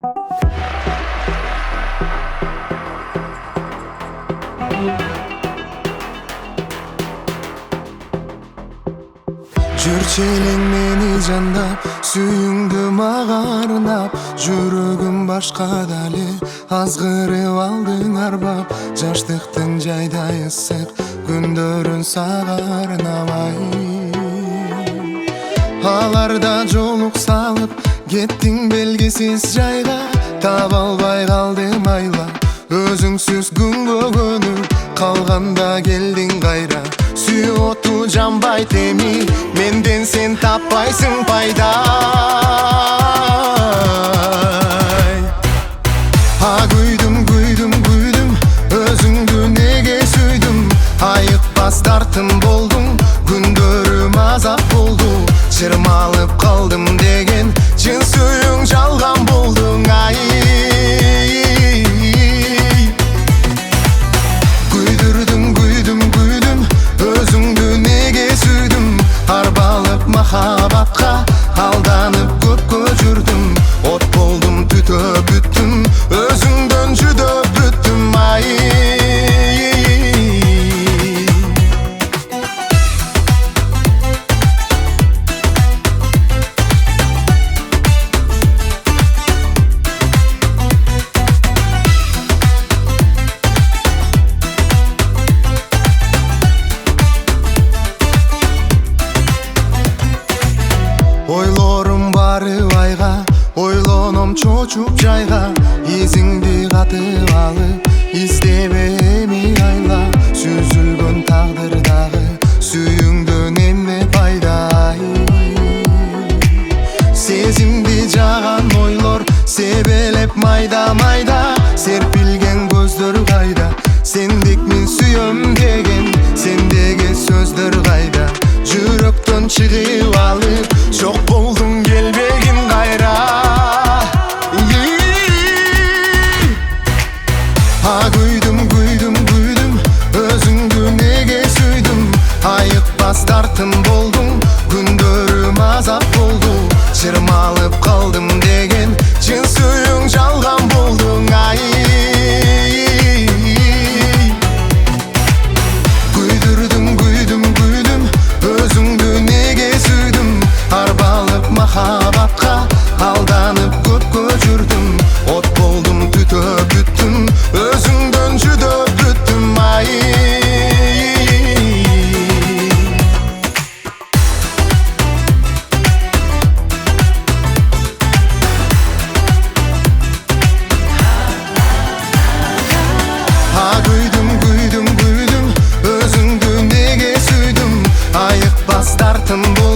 Жүрчү элең мени жандап, сүйүңдү мага арнап, жүрөгүм башка дали азгырып алдың арбап. Жаштыктын жайдай ысык күндөрүн сага арнабай, аларда жолук салып кеттиң белгисиз жайга. Таба албай калдым айла, өзүңсүз күн көгөнүп калганда келдиң кайра. Сүйүү оту жанбай теми, менден сен таппайсың пайда. Күйдүм, күйдүм, күйдүм, өзүңдү неге сүйдүм. Айыкпас тартым болдуң, күндөрүм азап болду. Чырмалып калдым деген чын сүйүүң жалган болдуң. Күйдүрдүм, күйдүм, күйдүм, өзүңдү неге сүйдүм. Арбалып махабатка алданып көпкө жүрдүм. От болдум, түтөп бүттүм, өзүңдөн жүдөп бүттүм. Ойлорум бары айга, ойлоном чочуп жайга. Изиңди катып алып, издебе эми айла. Сүзүлгөн тагдырдагы сүйүүңдөн эмне пайда? Сезимди жаган ойлор себелеп майда-майда. Серпилген көздөр кайда? Сендикмин сүйөм деген сендеги сөздөр кайда? Жүрөктөн чыгып алып жок болдуң, келбегин кайра. Күйдүм, күйдүм, күйдүм, өзүңдү неге сүйдүм. Айыкпас тартым болдуң, күндөрүм азап болду. Чырмалып калдым деген чын сүйүүң жалган болдуң. Күйдүрдүм, күйдүм, күйдүм, өзүңдү неге сүйдүм. Арбалып махабатка алданып көпкө жүрдүм. От болдум, түтөп бүттүм, өзүңдөн жүдөп бүттүм. Күйдүм, күйдүм, күйдүм, өзүңдү неге сүйдүм. Айыкпас тартым болдуң,